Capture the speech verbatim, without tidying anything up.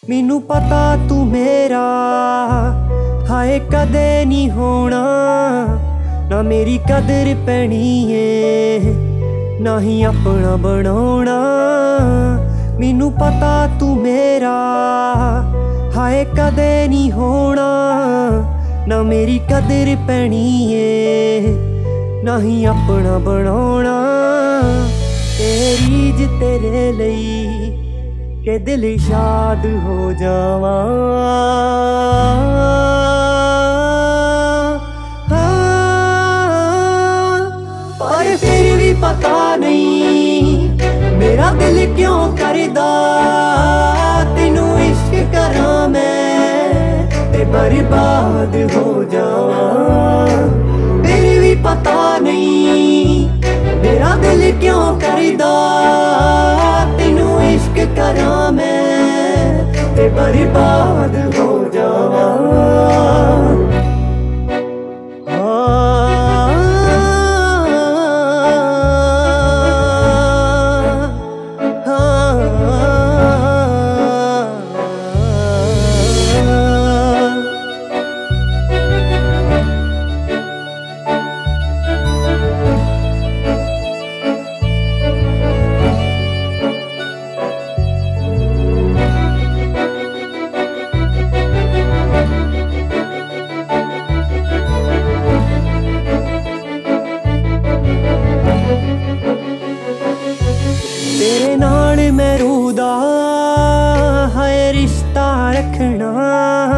ਮੈਨੂੰ ਪਤਾ ਤੂੰ ਮੇਰਾ ਹਾਏ ਕਦੇ ਨਹੀਂ ਹੋਣਾ, ਨਾ ਮੇਰੀ ਕਦਰ ਪੈਣੀ ਏ ਨਾ ਹੀ ਆਪਣਾ ਬਣਾਉਣਾ। ਮੈਨੂੰ ਪਤਾ ਤੂੰ ਮੇਰਾ ਹਾਏ ਕਦੇ ਨਹੀਂ ਹੋਣਾ, ਨਾ ਮੇਰੀ ਕਦਰ ਪੈਣੀ ਏ ਨਾ ਹੀ ਆਪਣਾ ਬਣਾਉਣਾ। ਤੇਰੀ ਜ ਤੇਰੇ ਲਈ ਕਿ ਦਿਲ ਸ਼ਾਦ ਹੋ ਜਾਵਾਂ, ਪਰ ਫਿਰ ਵੀ ਪਤਾ ਨਹੀਂ ਮੇਰਾ ਦਿਲ ਕਿਉਂ ਕਰਦਾ ਤੈਨੂੰ ਇਸ਼ਕ ਕਰਾਂ ਮੈਂ ਤੇ ਬਰਬਾਦ ਹੋ ਜਾਵਾਂ। ਫਿਰ ਵੀ ਪਤਾ ਨਹੀਂ ਮੇਰਾ ਦਿਲ ਕਿਉਂ ਕਰਦਾ ਤੈਨੂੰ ਇਸ਼ਕ ਕਰਾਂ ਮੈਂ ਤੇ ਬਰਬਾਦ ਹੋ ਜਾਵਾਂ। ਤੇਰੇ ਨਾਲ ਮੈਂ ਰੂਹ ਦਾ ਹਾਏ ਰਿਸ਼ਤਾ ਰੱਖਣਾ।